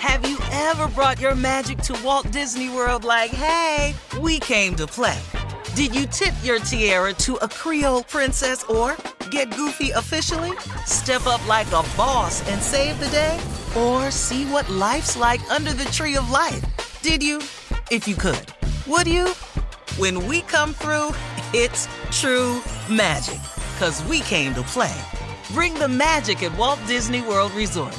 Have you ever brought your magic to Walt Disney World like, hey, we came to play? Did you tip your tiara to a Creole princess or get goofy officially? Step up like a boss and save the day? Or see what life's like under the tree of life? Did you? If you could. Would you? When we come through, it's true magic. 'Cause we came to play. Bring the magic at Walt Disney World Resort.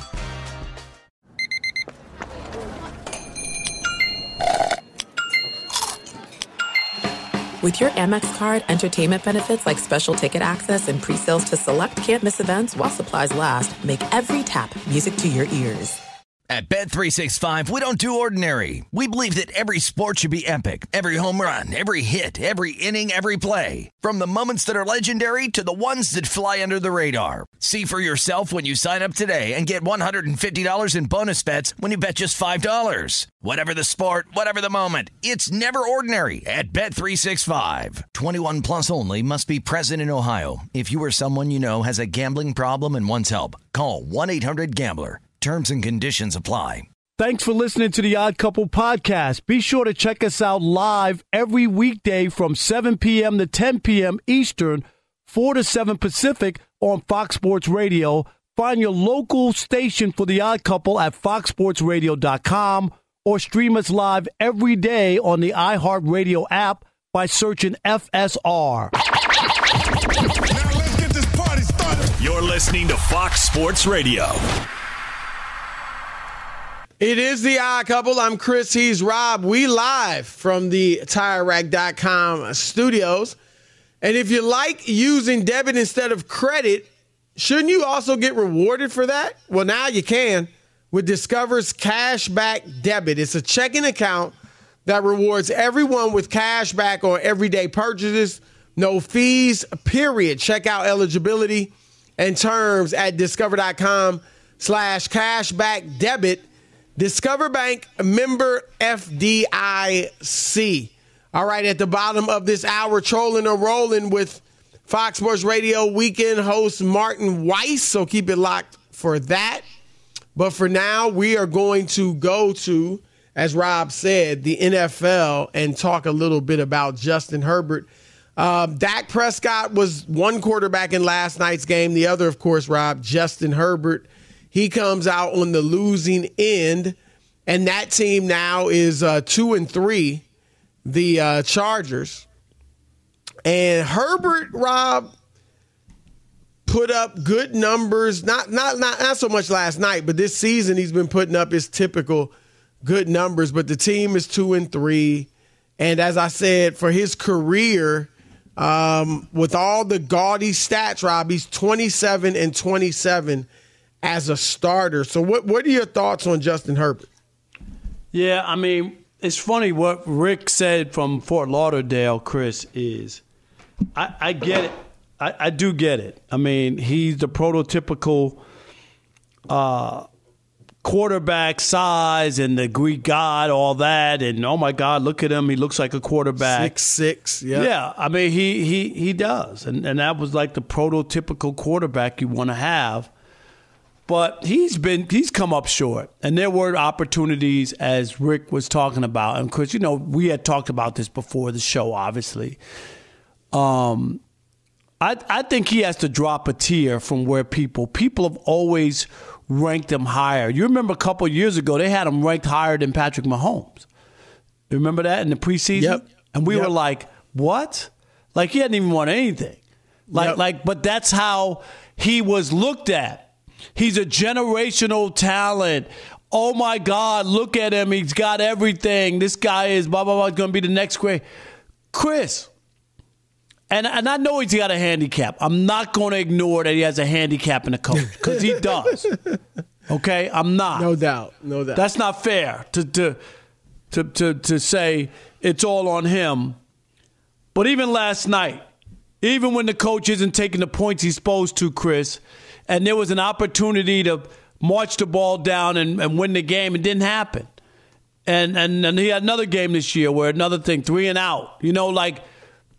With your Amex card, entertainment benefits like special ticket access and pre-sales to select can't-miss events while supplies last make every tap music to your ears. At Bet365, we don't do ordinary. We believe that every sport should be epic. Every home run, every hit, every inning, every play. From the moments that are legendary to the ones that fly under the radar. See for yourself when you sign up today and get $150 in bonus bets when you bet just $5. Whatever the sport, whatever the moment, it's never ordinary at Bet365. 21 plus only. Must be present in Ohio. If you or someone you know has a gambling problem and wants help, call 1-800-GAMBLER. Terms and conditions apply. Thanks for listening to the Odd Couple podcast. Be sure to check us out live every weekday from 7 p.m. to 10 p.m. Eastern, 4 to 7 Pacific on Fox Sports Radio. Find your local station for the Odd Couple at foxsportsradio.com or stream us live every day on the iHeartRadio app by searching FSR. Now let's get this party started. You're listening to Fox Sports Radio. It is the Odd Couple. I'm Chris. He's Rob. We live from the TireRack.com studios. And if you like using debit instead of credit, shouldn't you also get rewarded for that? Well, now you can with Discover's Cashback Debit. It's a checking account that rewards everyone with cash back on everyday purchases. No fees, period. Check out eligibility and terms at discover.com/cashbackdebit. Discover Bank, member FDIC. All right, at the bottom of this hour, trolling or rolling with Fox Sports Radio weekend host Martin Weiss. So keep it locked for that. But for now, we are going to go to, as Rob said, the NFL and talk a little bit about Justin Herbert. Dak Prescott was one quarterback in last night's game. The other, of course, Rob, Justin Herbert. He comes out on the losing end, and that team now is 2-3, the Chargers. And Herbert, Rob, put up good numbers. Not so much last night, but this season he's been putting up his typical good numbers. But the team is 2-3, and as I said, for his career, with all the gaudy stats, Rob, he's 27-27. As a starter. So what are your thoughts on Justin Herbert? Yeah, I mean, it's funny what Rick said from Fort Lauderdale, Chris, is I get it. I do get it. I mean, he's the prototypical quarterback size and the Greek god, all that. And, oh, my God, look at him. He looks like a quarterback. 6'6", yeah. Yeah, I mean, he does. And that was like the prototypical quarterback you want to have. But he's come up short, and there were opportunities, as Rick was talking about. And, Chris, we had talked about this before the show, obviously. I think he has to drop a tier from where people have always ranked him higher. You remember a couple of years ago, they had him ranked higher than Patrick Mahomes. You remember that in the preseason? Yep. And we were like, what? Like, he hadn't even won anything. But that's how he was looked at. He's a generational talent. Oh, my God, look at him. He's got everything. This guy is blah, blah, blah, going to be the next great. Chris, and I know he's got a handicap. I'm not going to ignore that he has a handicap in the coach because he does. Okay? I'm not. No doubt. That's not fair to say it's all on him. But even last night, even when the coach isn't taking the points he's supposed to, Chris, and there was an opportunity to march the ball down and win the game, it didn't happen. And he had another game this year where another thing, 3 and out.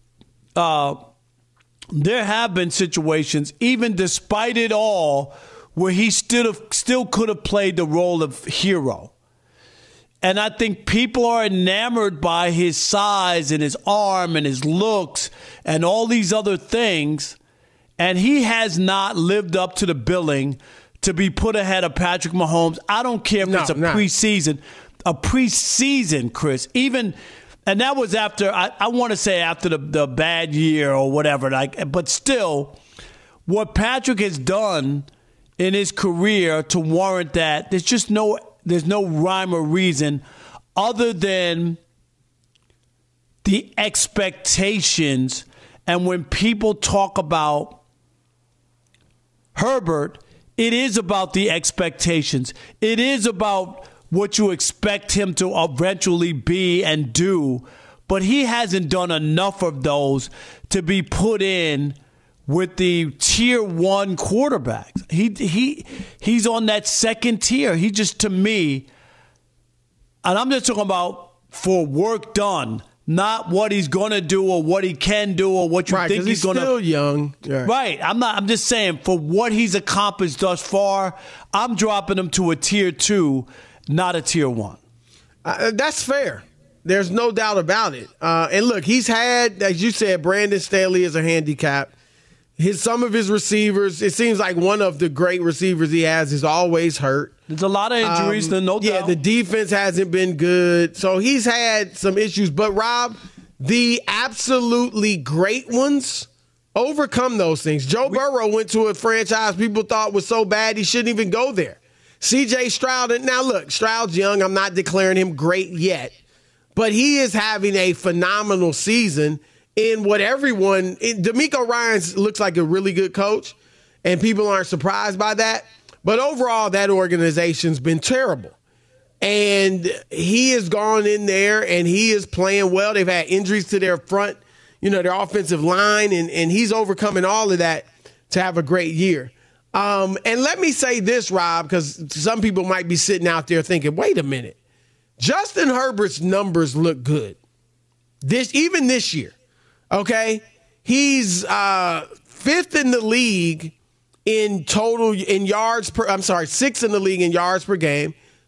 There have been situations, even despite it all, where he still could have played the role of hero. And I think people are enamored by his size and his arm and his looks and all these other things. And he has not lived up to the billing to be put ahead of Patrick Mahomes. I don't care if it's a preseason. A preseason, Chris. Even, and that was after, I want to say after the bad year or whatever. But still, what Patrick has done in his career to warrant that, there's no rhyme or reason other than the expectations. And when people talk about Herbert, it is about the expectations. It is about what you expect him to eventually be and do. But he hasn't done enough of those to be put in with the tier 1 quarterbacks. He's on that second tier. He just, to me, and I'm just talking about for work done, not what he's going to do or what he can do or what you think he's going to. Still young. Yeah. Right. I'm just saying for what he's accomplished thus far, I'm dropping him to a tier 2, not a tier 1. That's fair. There's no doubt about it. And look, he's had, as you said, Brandon Staley as a handicap. Some of his receivers, it seems like one of the great receivers he has is always hurt. There's a lot of injuries, no doubt. Yeah, the defense hasn't been good. So he's had some issues. But, Rob, the absolutely great ones overcome those things. Joe Burrow went to a franchise people thought was so bad he shouldn't even go there. C.J. Stroud, now look, Stroud's young. I'm not declaring him great yet. But he is having a phenomenal season in what DeMeco Ryans looks like a really good coach, and people aren't surprised by that. But overall, that organization's been terrible. And he has gone in there, and he is playing well. They've had injuries to their front, their offensive line, and he's overcoming all of that to have a great year. And let me say this, Rob, because some people might be sitting out there thinking, wait a minute. Justin Herbert's numbers look good. Even this year. Okay, he's 5th in the league in total in yards per. I'm sorry, 6th in the league in yards per game,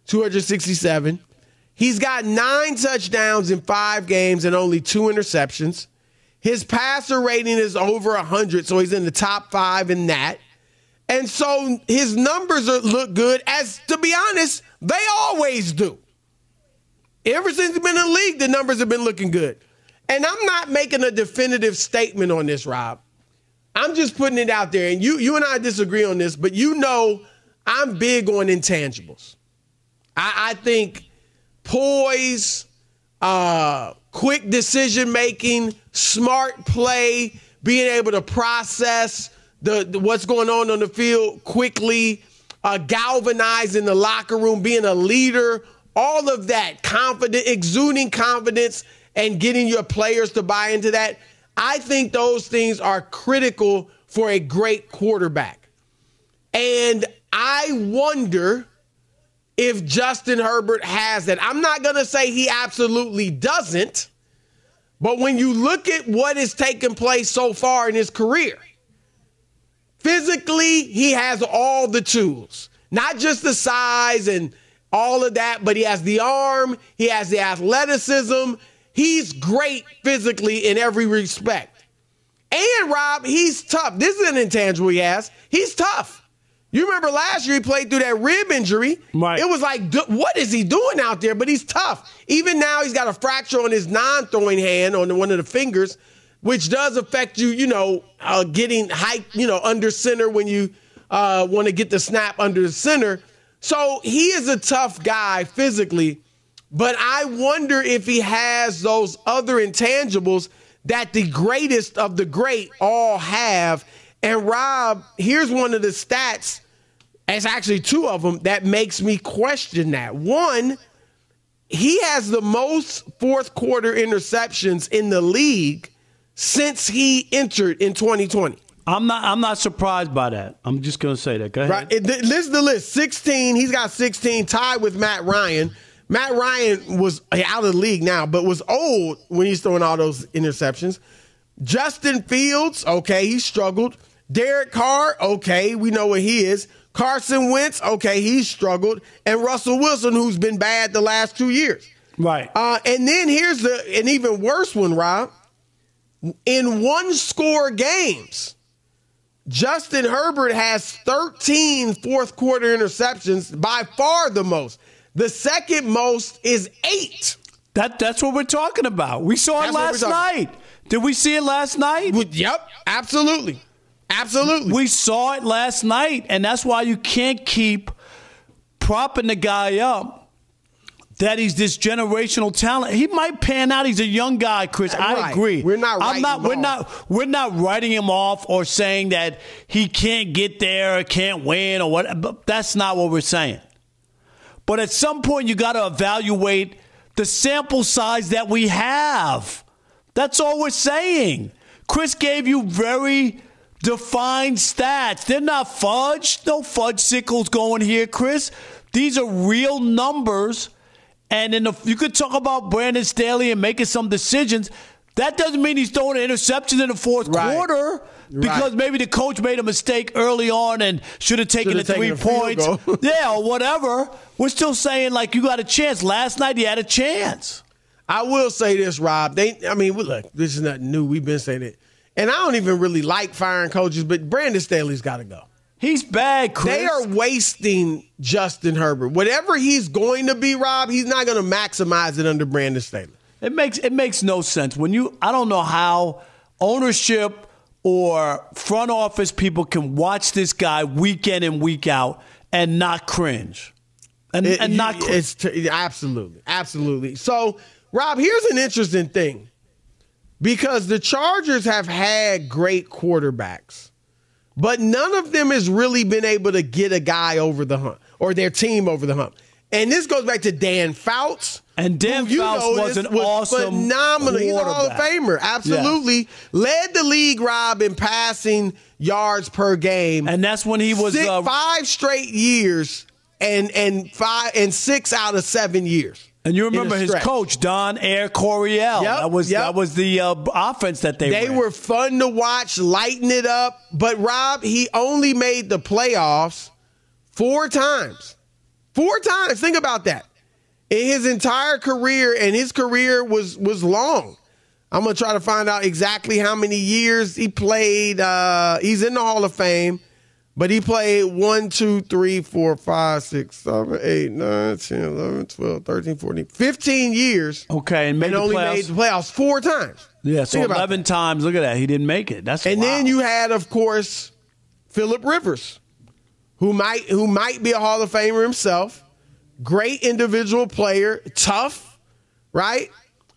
267. He's got 9 touchdowns in 5 games and only 2 interceptions. His passer rating is over 100, so he's in the top 5 in that. And so his numbers look good, as to be honest, they always do. Ever since he's been in the league, the numbers have been looking good. And I'm not making a definitive statement on this, Rob. I'm just putting it out there. And you and I disagree on this, but I'm big on intangibles. I think poise, quick decision-making, smart play, being able to process what's going on the field quickly, galvanizing the locker room, being a leader, all of that, exuding confidence, and getting your players to buy into that. I think those things are critical for a great quarterback. And I wonder if Justin Herbert has that. I'm not going to say he absolutely doesn't, but when you look at what has taken place so far in his career, physically, he has all the tools, not just the size and all of that, but he has the arm, he has the athleticism. He's great physically in every respect. And, Rob, he's tough. This is an intangible he has. He's tough. You remember last year he played through that rib injury. Right. It was like, what is he doing out there? But he's tough. Even now he's got a fracture on his non-throwing hand on one of the fingers, which does affect you, getting height, under center when you want to get the snap under the center. So he is a tough guy physically. But I wonder if he has those other intangibles that the greatest of the great all have. And, Rob, here's one of the stats, it's actually 2 of them, that makes me question that. One, he has the most fourth quarter interceptions in the league since he entered in 2020. I'm not surprised by that. I'm just going to say that. Go ahead. Right. This is the list. 16. He's got 16, tied with Matt Ryan. Matt Ryan was out of the league now, but was old when he's throwing all those interceptions. Justin Fields, okay, he struggled. Derek Carr, okay, we know what he is. Carson Wentz, okay, he's struggled. And Russell Wilson, who's been bad the last 2 years. Right. And then here's an even worse one, Rob. In one-score games, Justin Herbert has 13 fourth-quarter interceptions, by far the most. The second most is 8. That's what we're talking about. We saw it last night. Did we see it last night? Yep, absolutely. Absolutely. We saw it last night, and that's why you can't keep propping the guy up that he's this generational talent. He might pan out. He's a young guy, Chris. I agree. We're not writing him off. We're not writing him off or saying that he can't get there or can't win or what. But that's not what we're saying. But at some point, you got to evaluate the sample size that we have. That's all we're saying. Chris gave you very defined stats. They're not fudge. No fudge sickles going here, Chris. These are real numbers. And you could talk about Brandon Staley and making some decisions. That doesn't mean he's throwing an interception in the fourth quarter because maybe the coach made a mistake early on and should have taken the 3 points. Yeah, or whatever. We're still saying, like, you got a chance. Last night, you had a chance. I will say this, Rob. Look, this is nothing new. We've been saying it. And I don't even really like firing coaches, but Brandon Staley's got to go. He's bad, Chris. They are wasting Justin Herbert. Whatever he's going to be, Rob, he's not going to maximize it under Brandon Staley. It makes no sense. I don't know how ownership or front office people can watch this guy week in and week out and not cringe. Absolutely. So, Rob, here's an interesting thing. Because the Chargers have had great quarterbacks, but none of them has really been able to get a guy over the hump or their team over the hump. And this goes back to Dan Fouts. And Dan Fouts was an awesome phenomenal. He's a Hall of Famer. Absolutely. Yes. Led the league, Rob, in passing yards per game. And that's when he was 5 straight years and 6 out of 7 years. And you remember his coach, Don Air Coryell. That was the offense that they ran. They were fun to watch, lighten it up. But, Rob, he only made the playoffs 4 times. 4 times. Think about that. In his entire career, and his career was long. I'm going to try to find out exactly how many years he played. He's in the Hall of Fame. But he played 1, 2, 3, 4, 5, 6, 7, 8, 9, 10, 11, 12, 13, 14, 15 years. Okay, and only made the playoffs 4 times. Yeah, so 11 times. Look at that. He didn't make it. Then you had, of course, Phillip Rivers, who might be a Hall of Famer himself. Great individual player, tough, right?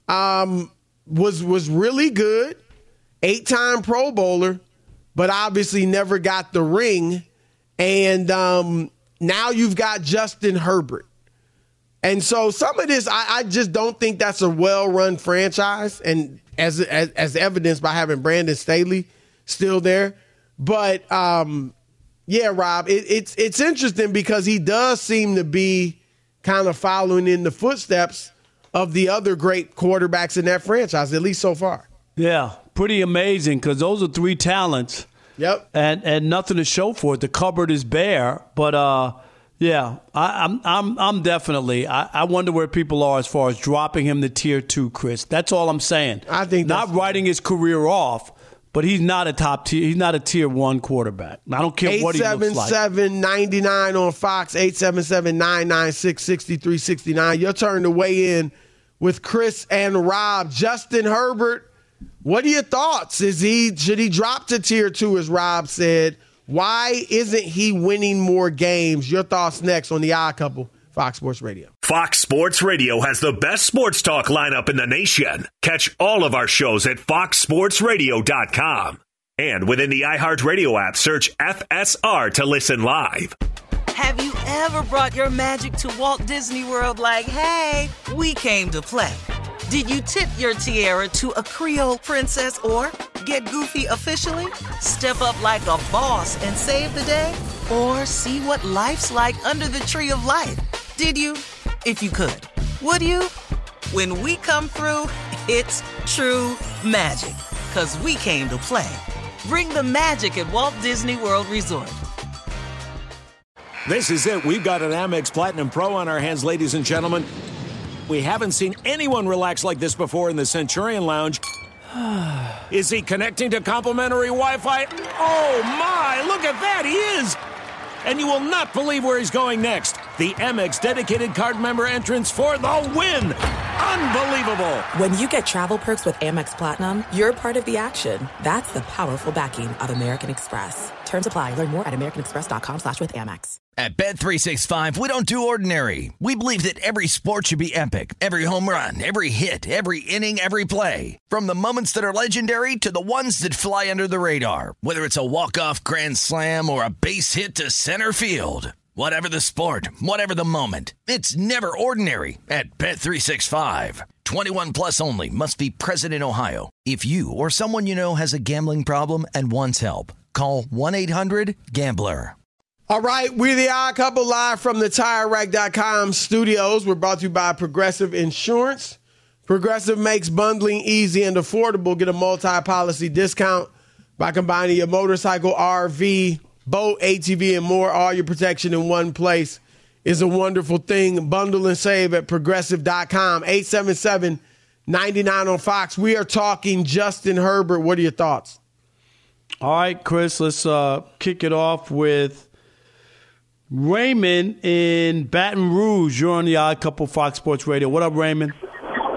Was really good. 8-time Pro Bowler. But obviously never got the ring. And now you've got Justin Herbert. And so some of this, I just don't think that's a well-run franchise. And as evidenced by having Brandon Staley still there. But, yeah, Rob, it's interesting because he does seem to be kind of following in the footsteps of the other great quarterbacks in that franchise, at least so far. Yeah, pretty amazing because those are 3 talents. Yep. And nothing to show for it. The cupboard is bare. But yeah, I'm definitely. I wonder where people are as far as dropping him to tier 2, Chris. That's all I'm saying. I think not writing his career off, but he's not a top tier. He's not a tier 1 quarterback. I don't care what he looks like. 877-99 on Fox. 877-996-6369. Your turn to weigh in with Chris and Rob. Justin Herbert. What are your thoughts? Should he drop to tier 2, as Rob said? Why isn't he winning more games? Your thoughts next on The Odd Couple, Fox Sports Radio. Fox Sports Radio has the best sports talk lineup in the nation. Catch all of our shows at foxsportsradio.com. And within the iHeartRadio app, search FSR to listen live. Have you ever brought your magic to Walt Disney World like, hey, we came to play? Did you tip your tiara to a Creole princess or get goofy officially? Step up like a boss and save the day? Or see what life's like under the tree of life? Did you? If you could. Would you? When we come through, it's true magic. 'Cause we came to play. Bring the magic at Walt Disney World Resort. This is it. We've got an Amex Platinum Pro on our hands, ladies and gentlemen. We haven't seen anyone relax like this before in the Centurion Lounge. Is he connecting to complimentary Wi-Fi? Oh, my. Look at that. He is. And you will not believe where he's going next. The Amex dedicated card member entrance for the win. Unbelievable. When you get travel perks with Amex Platinum, you're part of the action. That's the powerful backing of American Express. Terms apply. Learn more at americanexpress.com/withAmex. At Bet365, we don't do ordinary. We believe that every sport should be epic. Every home run, every hit, every inning, every play. From the moments that are legendary to the ones that fly under the radar. Whether it's a walk-off grand slam or a base hit to center field. Whatever the sport, whatever the moment. It's never ordinary at Bet365. 21 plus only. Must be present in Ohio. If you or someone you know has a gambling problem and wants help, call 1-800-GAMBLER. All right, we're the Odd Couple live from the TireRack.com studios. We're brought to you by Progressive Insurance. Progressive makes bundling easy and affordable. Get a multi-policy discount by combining your motorcycle, RV, boat, ATV, and more. All your protection in one place is a wonderful thing. Bundle and save at Progressive.com. 877-99 on Fox. We are talking Justin Herbert. What are your thoughts? All right, Chris, let's kick it off with Raymond in Baton Rouge. You're on the Odd Couple Fox Sports Radio. What up, Raymond? Yo,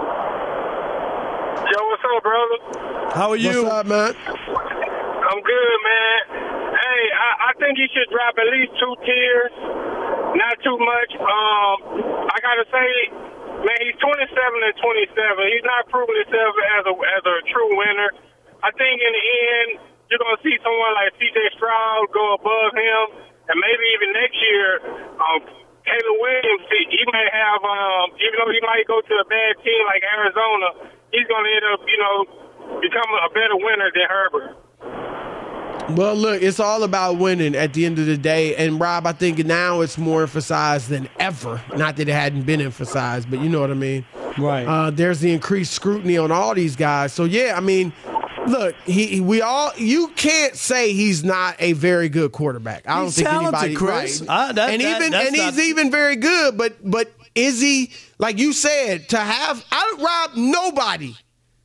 what's up, brother? How are you? What's up, man? I'm good, man. Hey, I think he should drop at least 2 tiers. Not too much. I gotta say, man, he's 27 and 27. He's not proving himself as a true winner. I think in the end, you're gonna see someone like C.J. Stroud go above him. And maybe even next year, Caleb Williams, he may have, even though he might go to a bad team like Arizona, he's going to end up, becoming a better winner than Herbert. Well, look, it's all about winning at the end of the day. And, Rob, I think now it's more emphasized than ever. Not that it hadn't been emphasized, but you know what I mean. Right. There's the increased scrutiny on all these guys. So, yeah, I mean, look, you can't say he's not a very good quarterback. I don't think anybody, Chris. Right. He's even very good, but is he, like you said, to have Rob, nobody,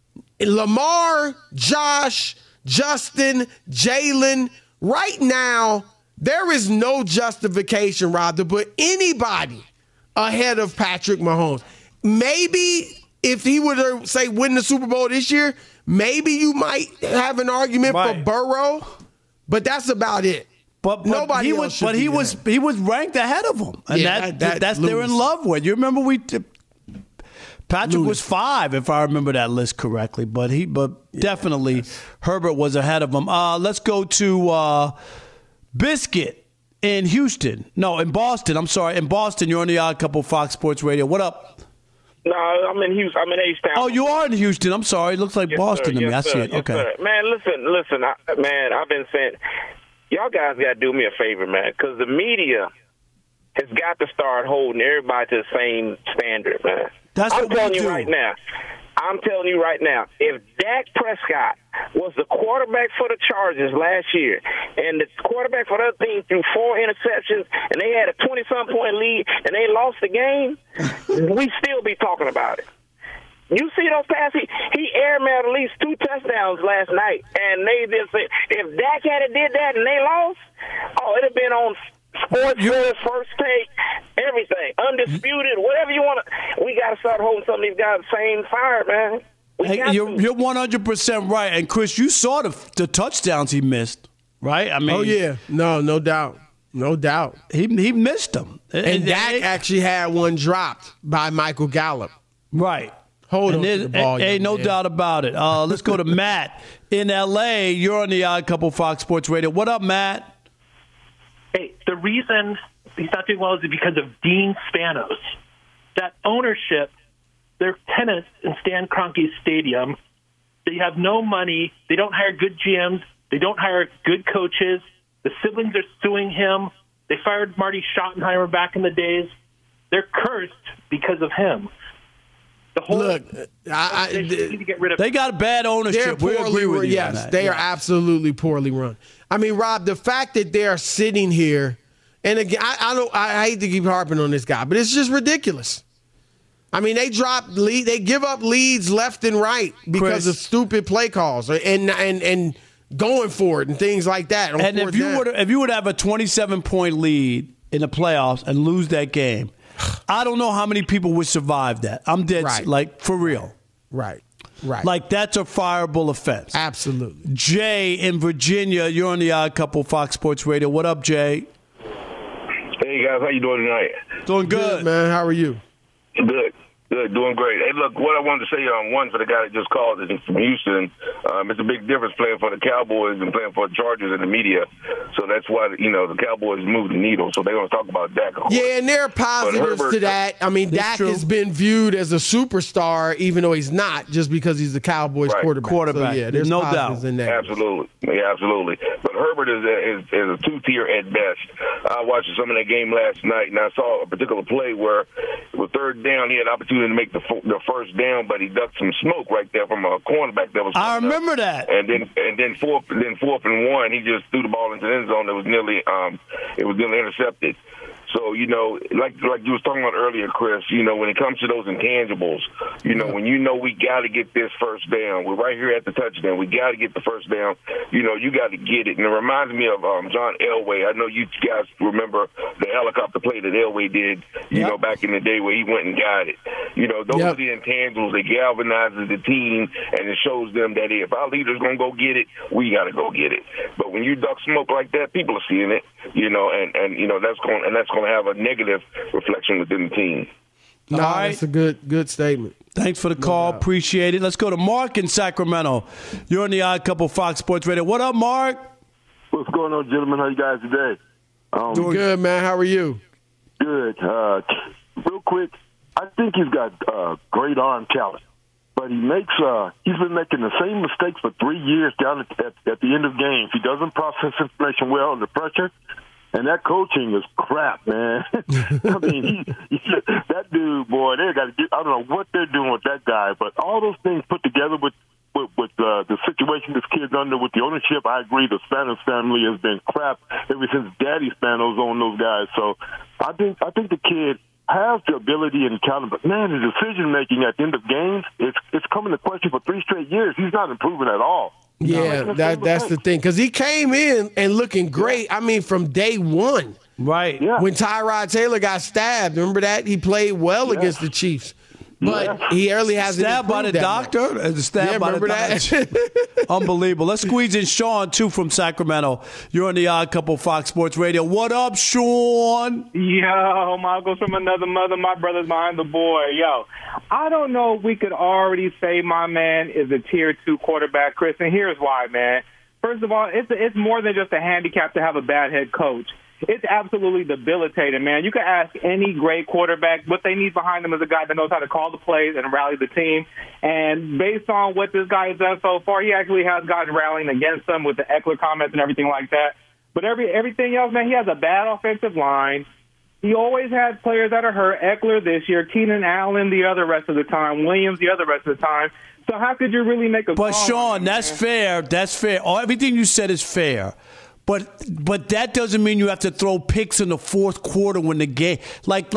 Lamar, Josh, Justin, Jalen, right now, there is no justification, Rob, to put anybody ahead of Patrick Mahomes. Maybe if he were to, say, win the Super Bowl this year, maybe you might have an argument for Burrow, but that's about it. But nobody he else was, he was ranked ahead of him, and that's they're in love with. You remember Patrick was 5, if I remember that list correctly, but definitely Herbert was ahead of him. Let's go to Biscuit in Houston. No, in Boston. I'm sorry, in Boston. You're on the Odd Couple Fox Sports Radio. What up? No, I'm in Houston. I'm in H-Town. Oh, you are in Houston. I'm sorry. It looks like Boston to me. I see it. Yes, okay. Sir. Man, listen. I've been saying, y'all guys got to do me a favor, man, because the media has got to start holding everybody to the same standard, man. I'm telling you right now, if Dak Prescott was the quarterback for the Chargers last year and the quarterback for the other team threw 4 interceptions and they had a 20-some point lead and they lost the game, we'd still be talking about it. You see those passes? He airmailed at least 2 touchdowns last night, and they just said, if Dak had did that and they lost, it'd have been on Sports First Take, everything, Undisputed, whatever you want to. We got to start holding some of these guys the same fire, man. You're 100% right. And, Chris, you saw the touchdowns he missed, right? I mean, oh, yeah. No doubt. No doubt. He missed them. And Dak actually had one dropped by Michael Gallup. Right. Hold on to the ball. Hey, no doubt about it. Let's go to Matt in L.A. You're on the Odd Couple Fox Sports Radio. What up, Matt? Hey, the reason he's not doing well is because of Dean Spanos. That ownership, they're tenants in Stan Kroenke's stadium. They have no money. They don't hire good GMs. They don't hire good coaches. The siblings are suing him. They fired Marty Schottenheimer back in the days. They're cursed because of him. Look, they need to get rid of. They got bad ownership. We agree with you. Yes, they are absolutely poorly run. I mean, Rob, the fact that they are sitting here And again, I hate to keep harping on this guy, but it's just ridiculous. I mean, they give up leads left and right because of stupid play calls and going for it and things like that. And if you would have a 27-point lead in the playoffs and lose that game, I don't know how many people would survive that. I'm dead, like, for real. Right. Like, that's a fireable offense. Absolutely. Jay in Virginia, you're on the Odd Couple, Fox Sports Radio. What up, Jay? Hey, guys. How you doing tonight? Doing good, man. How are you? Good. Doing great. Hey, look, what I wanted to say, one, for the guy that just called is from Houston, it's a big difference playing for the Cowboys and playing for the Chargers in the media. So that's why, the Cowboys moved the needle. So they're going to talk about Dak. Yeah, and there are positives to that. I mean, Dak has been viewed as a superstar, even though he's not, just because he's the Cowboys quarterback. So, yeah, there's no positives doubt. in that. Absolutely. Yeah, absolutely. But Herbert is a two-tier at best. I watched some of that game last night, and I saw a particular play where with third down, he had an opportunity to make the first down, but he ducked some smoke right there from a cornerback that was. I remember that. And then fourth and one, he just threw the ball into the end zone. That was nearly intercepted. So, like you was talking about earlier, Chris, when it comes to those intangibles, when we got to get this first down, we're right here at the touchdown. We got to get the first down. You got to get it. And it reminds me of John Elway. I know you guys remember the helicopter play that Elway did, back in the day where he went and got it. Those are the intangibles that galvanizes the team, and it shows them that if our leader's going to go get it, we got to go get it. But when you duck smoke like that, people are seeing it, and that's going to have a negative reflection within the team. No, that's a good statement. Thanks for the call. Appreciate it. Let's go to Mark in Sacramento. You're on the Odd Couple, Fox Sports Radio. What up, Mark? What's going on, gentlemen? How you guys today? Doing good, man. How are you? Good. Real quick, I think he's got great arm talent, but he's been making the same mistakes for 3 years down at the end of games. He doesn't process information well under pressure. And that coaching is crap, man. I mean, that dude, boy, they got to get. I don't know what they're doing with that guy, but all those things put together with the situation this kid's under with the ownership, I agree. The Spanos family has been crap ever since Daddy Spanos owned those guys. So I think the kid has the ability and talent, but man, the decision making at the end of games, it's coming to question for 3 straight years. He's not improving at all. Yeah, that's the thing. Because he came in and looking great, I mean, from day one. Right. Yeah. When Tyrod Taylor got stabbed, remember that? He played well against the Chiefs. But he early hasn't stabbed by the doctor. Stabbed by the doctor. Unbelievable. Let's squeeze in Sean too from Sacramento. You're on the Odd Couple, Fox Sports Radio. What up, Sean? Yo, Michael's from another mother. My brother's behind the boy. Yo, I don't know if we could already say my man is a tier 2 quarterback, Chris. And here's why, man. First of all, it's more than just a handicap to have a bad head coach. It's absolutely debilitating, man. You can ask any great quarterback. What they need behind them is a guy that knows how to call the plays and rally the team. And based on what this guy has done so far, he actually has gotten rallying against them with the Eckler comments and everything like that. But everything else, man, he has a bad offensive line. He always has players that are hurt. Eckler this year, Keenan Allen the other rest of the time, Williams the other rest of the time. So how could you really make a call? But, Sean, that's fair. That's fair. Everything you said is fair. But that doesn't mean you have to throw picks in the fourth quarter when the game, like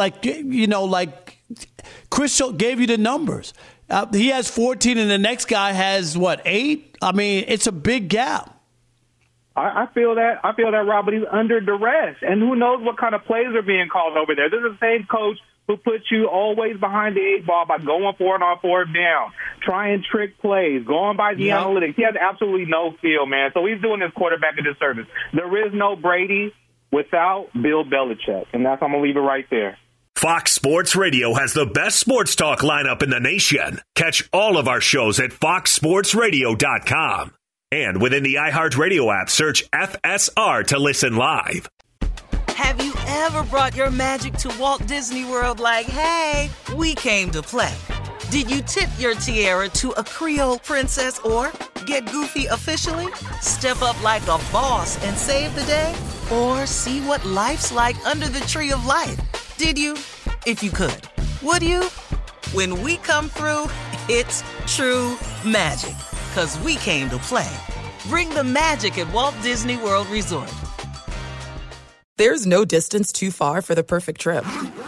Chris gave you the numbers. He has 14 and the next guy has, 8? I mean, it's a big gap. I feel that, Rob, but he's under duress. And who knows what kind of plays are being called over there. This is the same coach who puts you always behind the 8 ball by going for it on 4th down, trying trick plays, going by the analytics. He has absolutely no feel, man. So he's doing his quarterback a disservice. There is no Brady without Bill Belichick, and I'm going to leave it right there. Fox Sports Radio has the best sports talk lineup in the nation. Catch all of our shows at foxsportsradio.com. And within the iHeartRadio app, search FSR to listen live. Have you ever brought your magic to Walt Disney World like, hey, we came to play? Did you tip your tiara to a Creole princess or get goofy officially? Step up like a boss and save the day? Or see what life's like under the tree of life? Did you? If you could. Would you? When we come through, it's true magic. 'Cause we came to play. Bring the magic at Walt Disney World Resort. There's no distance too far for the perfect trip.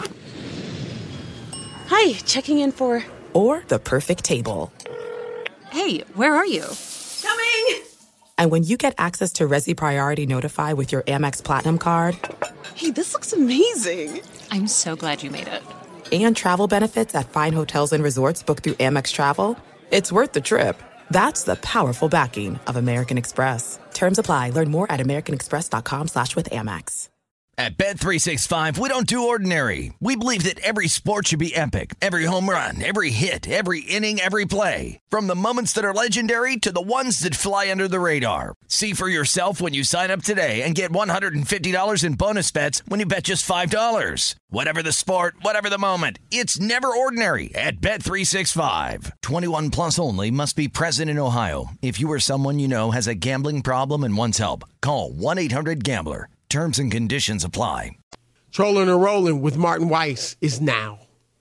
Hi, checking in for... Or the perfect table. Hey, where are you? Coming! And when you get access to Resi Priority Notify with your Amex Platinum card... Hey, this looks amazing. I'm so glad you made it. And travel benefits at fine hotels and resorts booked through Amex Travel, it's worth the trip. That's the powerful backing of American Express. Terms apply. Learn more at americanexpress.com/withAmex. At Bet365, we don't do ordinary. We believe that every sport should be epic. Every home run, every hit, every inning, every play. From the moments that are legendary to the ones that fly under the radar. See for yourself when you sign up today and get $150 in bonus bets when you bet just $5. Whatever the sport, whatever the moment, it's never ordinary at Bet365. 21 plus only. Must be present in Ohio. If you or someone you know has a gambling problem and wants help, call 1-800-GAMBLER. Terms and conditions apply. Trolling and Rolling with Martin Weiss is now.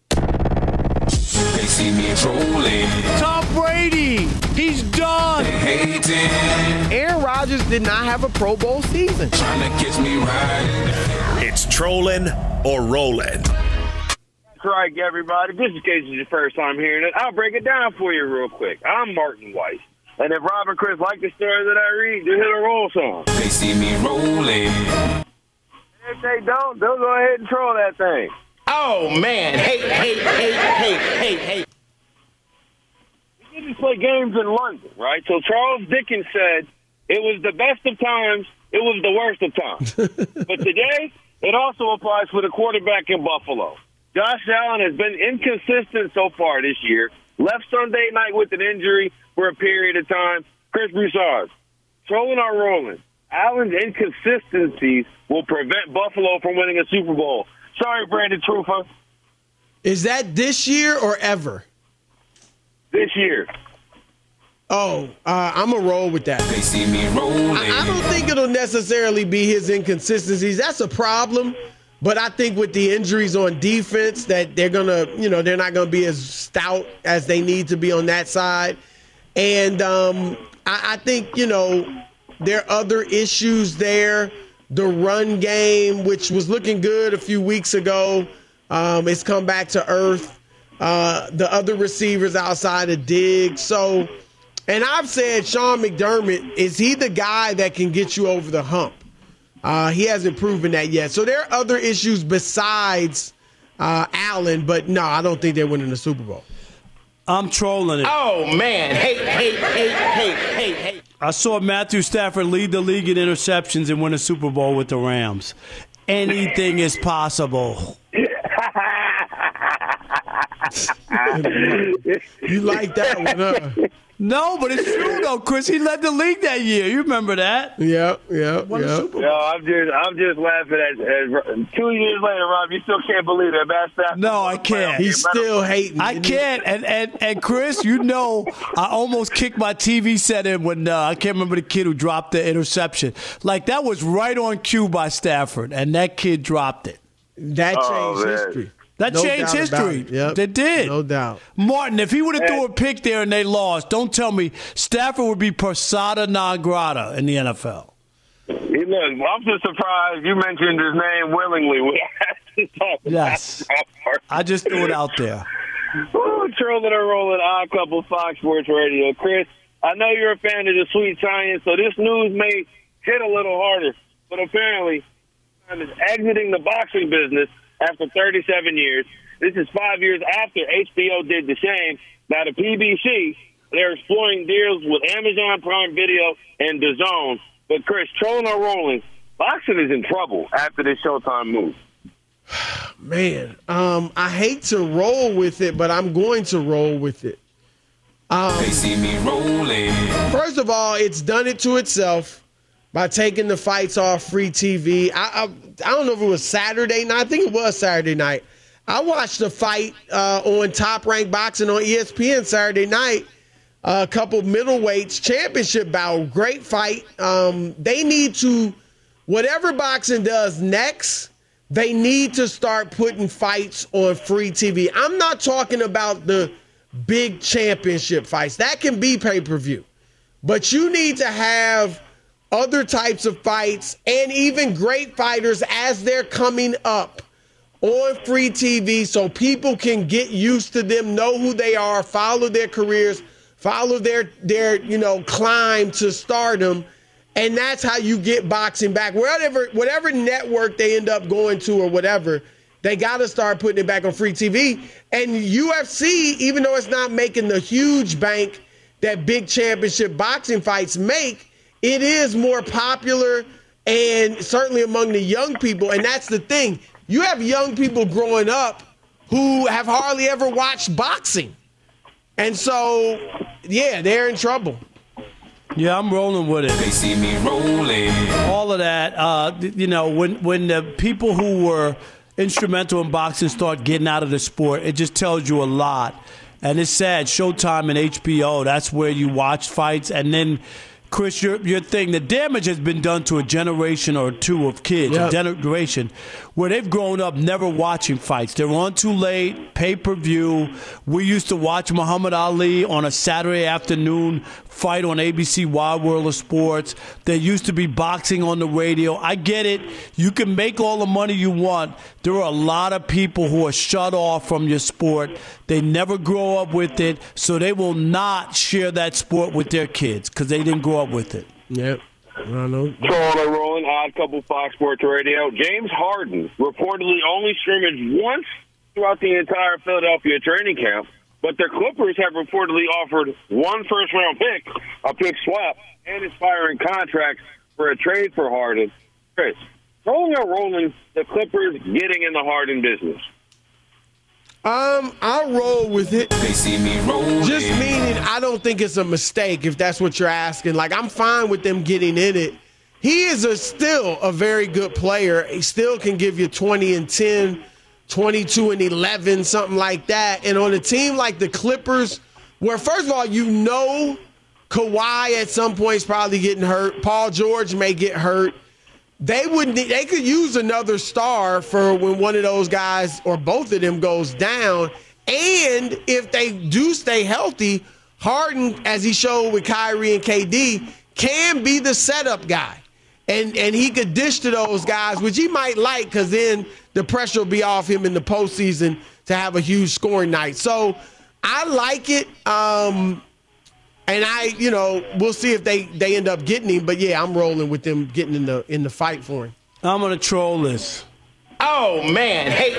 They see me trolling. Tom Brady, he's done. Aaron Rodgers did not have a Pro Bowl season. Trying to catch me riding. It's Trolling or Rolling. Strike, everybody. Just in case it's your first time hearing it, I'll break it down for you real quick. I'm Martin Weiss. And if Rob and Chris like the story that I read, just hit a roll song. They see me rolling. If they don't, they'll go ahead and troll that thing. Oh, man. Hey. We didn't play games in London, right? So Charles Dickens said, it was the best of times, it was the worst of times. But today, it also applies for the quarterback in Buffalo. Josh Allen has been inconsistent so far this year. Left Sunday night with an injury for a period of time. Chris Broussard, trolling or rolling? Allen's inconsistencies will prevent Buffalo from winning a Super Bowl. Sorry, Brandon Trufa. Is that this year or ever? This year. Oh, I'm going to roll with that. They see me rolling. I don't think it'll necessarily be his inconsistencies. That's a problem. But I think with the injuries on defense that they're going to, they're not going to be as stout as they need to be on that side. And I think, there are other issues there. The run game, which was looking good a few weeks ago, it's come back to earth. The other receivers outside of Diggs. So, and I've said Sean McDermott, is he the guy that can get you over the hump? He hasn't proven that yet. So there are other issues besides Allen, but no, I don't think they're winning the Super Bowl. I'm trolling it. Oh, man. Hey. I saw Matthew Stafford lead the league in interceptions and win a Super Bowl with the Rams. Anything is possible. You like that one, huh? No, but it's true though, Chris. He led the league that year. You remember that? Yeah. No, I'm just laughing at 2 years later, Rob. You still can't believe that, Matt Stafford. No, I can't. He's still hating. I can't. And Chris, I almost kicked my TV set in when I can't remember the kid who dropped the interception. Like that was right on cue by Stafford, and that kid dropped it. That changed history. That changed history. Yep. They did. No doubt. Martin, if he would have threw a pick there and they lost, don't tell me Stafford would be persona non grata in the NFL. Look, I'm just surprised you mentioned his name willingly. We had to talk yes. I just threw it out there. Trolling and rolling, Odd Couple, Fox Sports Radio. Chris, I know you're a fan of the sweet science, so this news may hit a little harder, but apparently I'm exiting the boxing business after 37 years. This is 5 years after HBO did the same. Now, the PBC, they're exploring deals with Amazon Prime Video and DAZN. But, Chris, trolling or rolling, boxing is in trouble after this Showtime move. Man, I hate to roll with it, but I'm going to roll with it. They see me rolling. First of all, it's done it to itself by taking the fights off free TV. I don't know if it was Saturday night. I think it was Saturday night. I watched the fight on Top Rank Boxing on ESPN Saturday night. A couple middleweights, championship battle, great fight. They need to, whatever boxing does next, they need to start putting fights on free TV. I'm not talking about the big championship fights. That can be pay-per-view. But you need to have other types of fights, and even great fighters as they're coming up on free TV so people can get used to them, know who they are, follow their careers, follow their climb to stardom. And that's how you get boxing back. Whatever network they end up going to or whatever, they got to start putting it back on free TV. And UFC, even though it's not making the huge bank that big championship boxing fights make, it is more popular and certainly among the young people. And that's the thing. You have young people growing up who have hardly ever watched boxing. And so, yeah, they're in trouble. Yeah, I'm rolling with it. They see me rolling. All of that, when the people who were instrumental in boxing start getting out of the sport, it just tells you a lot. And it's sad. Showtime and HBO, that's where you watch fights. And then, Chris, your thing, the damage has been done to a generation or two of kids, a generation, where they've grown up never watching fights. They're on too late, pay-per-view. We used to watch Muhammad Ali on a Saturday afternoon fight on ABC Wide World of Sports. There used to be boxing on the radio. I get it. You can make all the money you want. There are a lot of people who are shut off from your sport. They never grow up with it, so they will not share that sport with their kids because they didn't grow up with it. Yep. I know. Charlie Rolling, Odd Couple, Fox Sports Radio. James Harden reportedly only scrimmaged once throughout the entire Philadelphia training camp, but the Clippers have reportedly offered one first-round pick, a pick swap, and expiring contracts for a trade for Harden. Chris, rolling the Clippers getting in the Harden business? I'll roll with it. They see me rolling. Just meaning I don't think it's a mistake if that's what you're asking. Like, I'm fine with them getting in it. He is still a very good player. He still can give you 20 and 10, 22 and 11, something like that. And on a team like the Clippers, where first of all, Kawhi at some point is probably getting hurt. Paul George may get hurt. They could use another star for when one of those guys or both of them goes down. And if they do stay healthy, Harden, as he showed with Kyrie and KD, can be the setup guy. And he could dish to those guys, which he might like because then the pressure will be off him in the postseason to have a huge scoring night. So I like it. And we'll see if they end up getting him. But, yeah, I'm rolling with them getting in the fight for him. I'm going to troll this. Oh, man. Hey.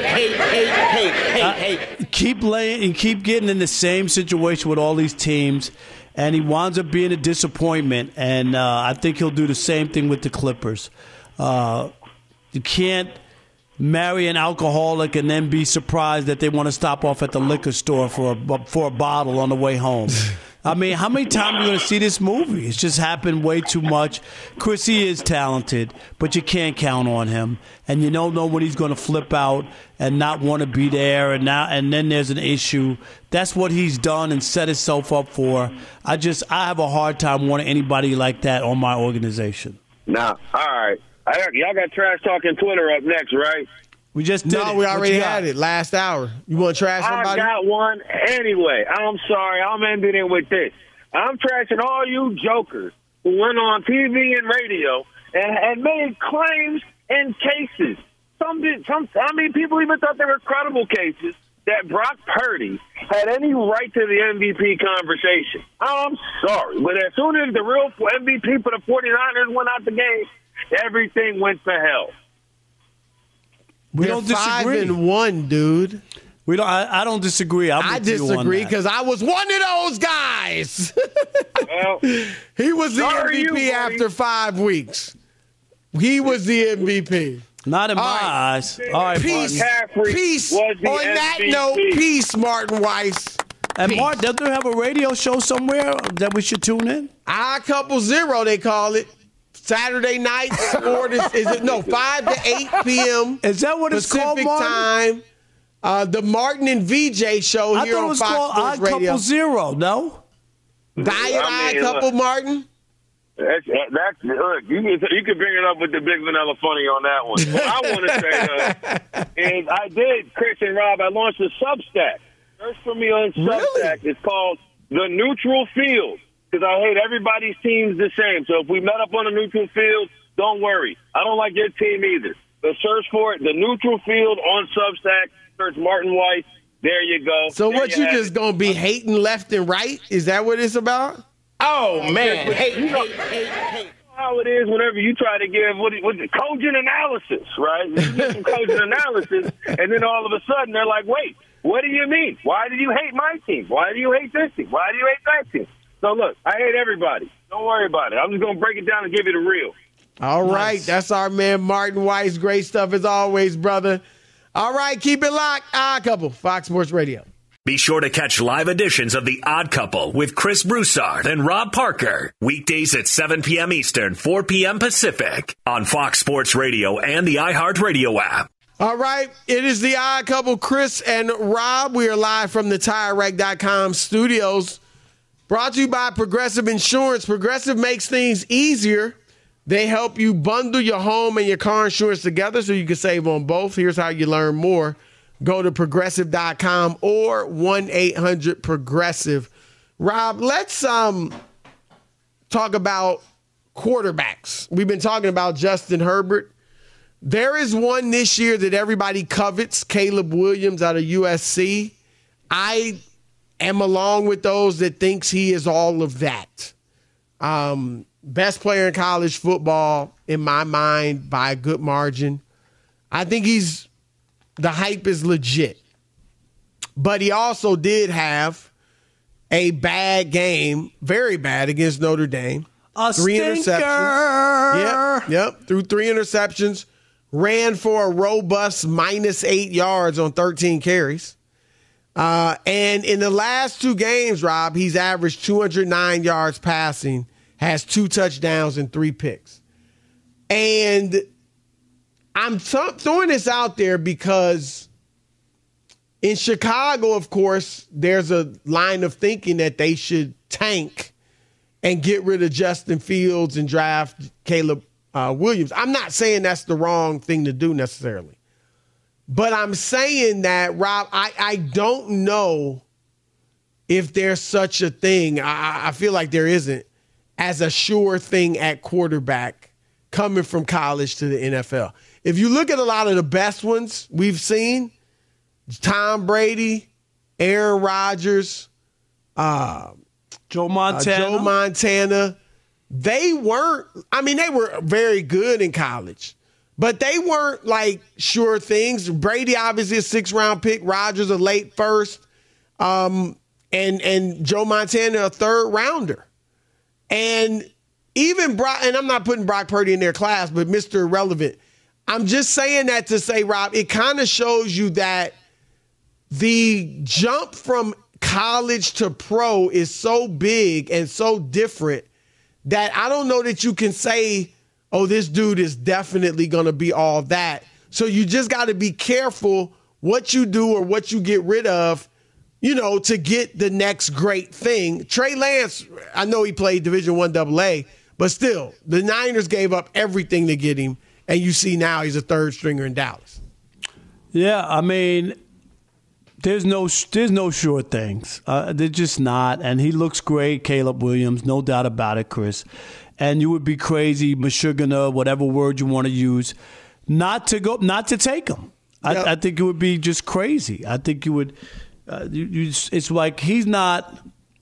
Keep getting in the same situation with all these teams, and he winds up being a disappointment. And I think he'll do the same thing with the Clippers. You can't marry an alcoholic and then be surprised that they want to stop off at the liquor store for a bottle on the way home. I mean, how many times are you going to see this movie? It's just happened way too much. Chris, he is talented, but you can't count on him. And you don't know when he's going to flip out and not want to be there, and then there's an issue. That's what he's done and set himself up for. I have a hard time wanting anybody like that on my organization. Nah, all right. Y'all got Trash Talking Twitter up next, right? We just did No, we already had it last hour. You want to trash somebody? I got one anyway. I'm sorry. I'm ending it with this. I'm trashing all you jokers who went on TV and radio and made claims and cases. People even thought they were credible cases that Brock Purdy had any right to the MVP conversation. I'm sorry. But as soon as the real MVP for the 49ers went out the game, everything went to hell. We don't disagree. 5-1, dude. We don't. I don't disagree. I disagree because I was one of those guys. Well, he was the MVP after 5 weeks. He was the MVP. Not in my eyes. All right, peace. Peace. On that note, peace, Martin Weiss. And Mark, doesn't they have a radio show somewhere that we should tune in? Odd Couple Zero, they call it. Saturday nights, 5 to 8 p.m. Is that what it's Pacific called, Martin? time. The Martin and VJ show here on Fox Sports Radio. I thought it was called Odd Couple Zero, no? Odd Couple, Martin? Look, you can bring it up with the Big Vanilla Funny on that one. What I want to say is I did, Chris and Rob, I launched a Substack. Search for me on Substack. It's called The Neutral Field. because I hate everybody's teams the same. So if we met up on a neutral field, don't worry. I don't like your team either. But search for it, the neutral field on Substack. Search Martin Weiss. There you go. So there what, you just going to be hating left and right? Is that what it's about? Oh, man. Hate. How it is whenever you try to give what cogent analysis, right? You get some cogent analysis, and then all of a sudden they're like, wait, what do you mean? Why do you hate my team? Why do you hate this team? Why do you hate that team? So, look, I hate everybody. Don't worry about it. I'm just going to break it down and give you the real. All right. That's our man, Martin Weiss. Great stuff as always, brother. All right. Keep it locked. Odd Couple, Fox Sports Radio. Be sure to catch live editions of The Odd Couple with Chris Broussard and Rob Parker. Weekdays at 7 p.m. Eastern, 4 p.m. Pacific on Fox Sports Radio and the iHeartRadio app. All right. It is The Odd Couple, Chris and Rob. We are live from the TireRack.com studios. Brought to you by Progressive Insurance. Progressive makes things easier. They help you bundle your home and your car insurance together so you can save on both. Here's how you learn more. Go to Progressive.com or 1-800-PROGRESSIVE. Rob, let's talk about quarterbacks. We've been talking about Justin Herbert. There is one this year that everybody covets, Caleb Williams out of USC. I am along with those that thinks he is all of that. Best player in college football, in my mind, by a good margin. I think the hype is legit. But he also did have a bad game, very bad, against Notre Dame. Three interceptions. Yep. Threw 3 interceptions. Ran for a robust -8 yards on 13 carries. And in the last 2 games, Rob, he's averaged 209 yards passing, has 2 touchdowns and 3 picks. And I'm throwing this out there because in Chicago, of course, there's a line of thinking that they should tank and get rid of Justin Fields and draft Caleb Williams. I'm not saying that's the wrong thing to do necessarily. But I'm saying that, Rob, I don't know if there's such a thing. I feel like there isn't as a sure thing at quarterback coming from college to the NFL. If you look at a lot of the best ones we've seen, Tom Brady, Aaron Rodgers, Joe Montana, they weren't, they were very good in college, but they weren't like sure things. Brady, obviously a 6th-round pick, Rodgers a late first, and Joe Montana a 3rd rounder. And even Brock, and I'm not putting Brock Purdy in their class, but Mr. Irrelevant. I'm just saying that to say, Rob, it kind of shows you that the jump from college to pro is so big and so different that I don't know that you can say, oh, this dude is definitely going to be all that. So you just got to be careful what you do or what you get rid of, to get the next great thing. Trey Lance, I know he played Division I AA, but still, the Niners gave up everything to get him. And you see now he's a 3rd stringer in Dallas. Yeah, there's no sure things. They're just not. And he looks great, Caleb Williams, no doubt about it, Chris. And you would be crazy, Meshuggah, whatever word you want to use, not to take him. Yep. I think it would be just crazy. I think you would. It's like he's not.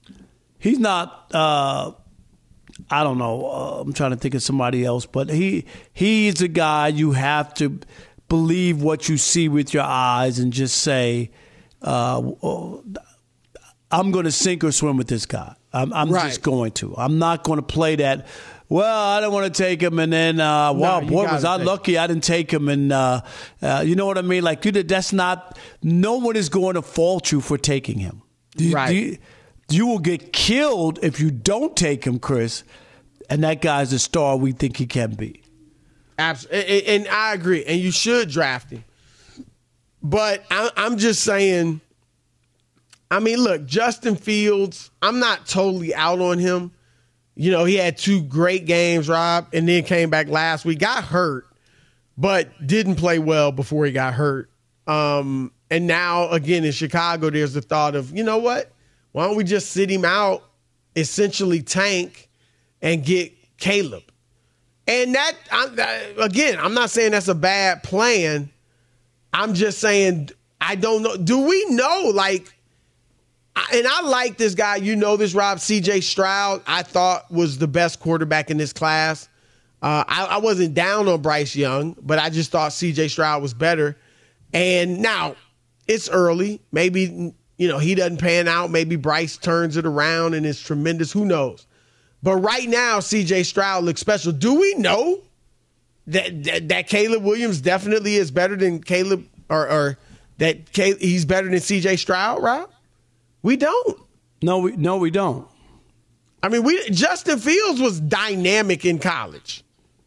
I don't know. I'm trying to think of somebody else, but he's a guy you have to believe what you see with your eyes and just say, I'm going to sink or swim with this guy. I'm right. Just going to. I'm not going to play that. Well, I don't want to take him, and then was I lucky I didn't take him, and you know what I mean? Like that's not. No one is going to fault you for taking him. You will get killed if you don't take him, Chris, and that guy's the star we think he can be. Absolutely, and I agree, and you should draft him. But I'm just saying, look, Justin Fields, I'm not totally out on him. He had 2 great games, Rob, and then came back last week, got hurt, but didn't play well before he got hurt. And now, again, in Chicago, there's the thought of, you know what? Why don't we just sit him out essentially tank and get Caleb. And that, I'm not saying that's a bad plan. I'm just saying, I don't know. Do we know, like, and I like this guy, you know this, Rob, CJ Stroud, I thought was the best quarterback in this class. I wasn't down on Bryce Young, but I just thought CJ Stroud was better. And now, it's early. Maybe, he doesn't pan out. Maybe Bryce turns it around and is tremendous. Who knows? But right now, CJ Stroud looks special. Do we know that Caleb Williams definitely is better than Caleb, or that he's better than CJ Stroud, Rob? We don't. No, we don't. I mean, Justin Fields was dynamic in college.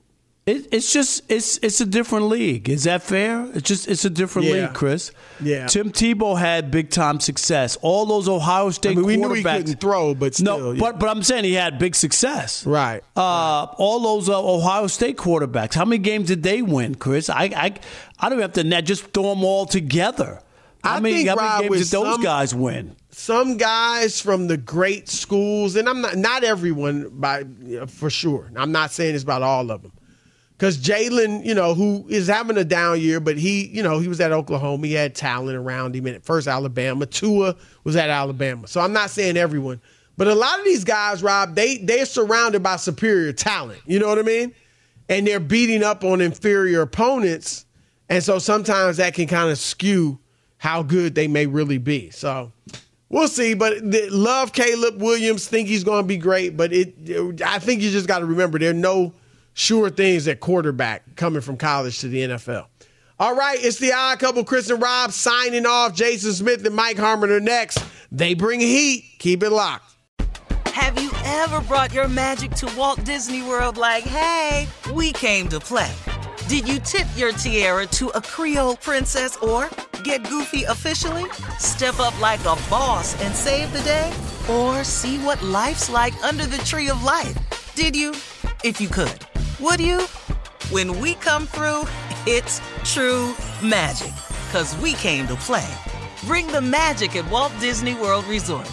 It's a different league. Is that fair? It's a different league, Chris. Yeah. Tim Tebow had big time success. All those Ohio State quarterbacks. We knew he couldn't throw, but still. No, but I'm saying he had big success. Right. All those Ohio State quarterbacks. How many games did they win, Chris? I don't have to just throw them all together. How many games did those guys win? Some guys from the great schools, and I'm not everyone for sure. I'm not saying it's about all of them. Because Jalen, who is having a down year, but he was at Oklahoma. He had talent around him at first Alabama. Tua was at Alabama. So I'm not saying everyone. But a lot of these guys, Rob, they're surrounded by superior talent. You know what I mean? And they're beating up on inferior opponents. And so sometimes that can kind of skew how good they may really be. So we'll see. But love Caleb Williams, think he's going to be great. But I think you just got to remember there are no sure things at quarterback coming from college to the NFL. All right, it's the Odd Couple, Chris and Rob signing off. Jason Smith and Mike Harmon are next. They bring heat. Keep it locked. Have you ever brought your magic to Walt Disney World like, hey, we came to play? Did you tip your tiara to a Creole princess or get goofy officially? Step up like a boss and save the day? Or see what life's like under the tree of life? Did you? If you could. Would you? When we come through, it's true magic. 'Cause we came to play. Bring the magic at Walt Disney World Resort.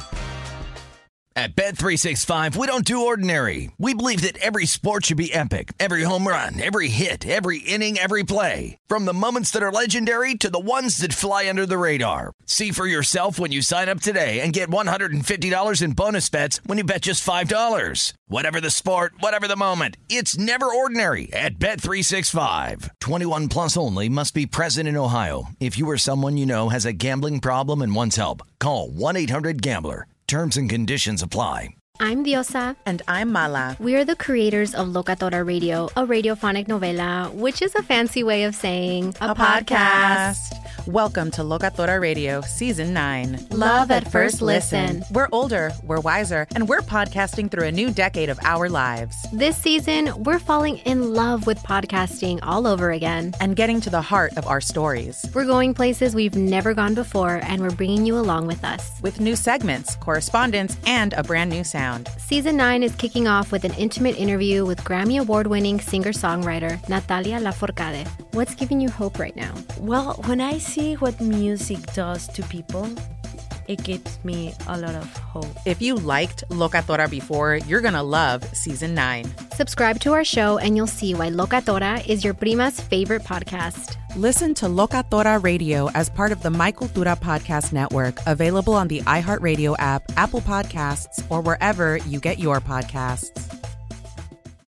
At Bet365, we don't do ordinary. We believe that every sport should be epic. Every home run, every hit, every inning, every play. From the moments that are legendary to the ones that fly under the radar. See for yourself when you sign up today and get $150 in bonus bets when you bet just $5. Whatever the sport, whatever the moment, it's never ordinary at Bet365. 21 plus only. Must be present in Ohio. If you or someone you know has a gambling problem and wants help, call 1-800-GAMBLER. Terms and conditions apply. I'm Diosa. And I'm Mala. We are the creators of Locatora Radio, a radiophonic novela, which is a fancy way of saying a podcast. Welcome to Locatora Radio, Season 9. Love at first listen. We're older, we're wiser, and we're podcasting through a new decade of our lives. This season, we're falling in love with podcasting all over again. And getting to the heart of our stories. We're going places we've never gone before, and we're bringing you along with us. With new segments, correspondence, and a brand new sound. Season 9 is kicking off with an intimate interview with Grammy Award-winning singer-songwriter Natalia Lafourcade. What's giving you hope right now? Well, when I see what music does to people, it gives me a lot of hope. If you liked Locatora before, you're going to love Season 9. Subscribe to our show and you'll see why Locatora is your prima's favorite podcast. Listen to Locatora Radio as part of the My Cultura Podcast Network, available on the iHeartRadio app, Apple Podcasts, or wherever you get your podcasts.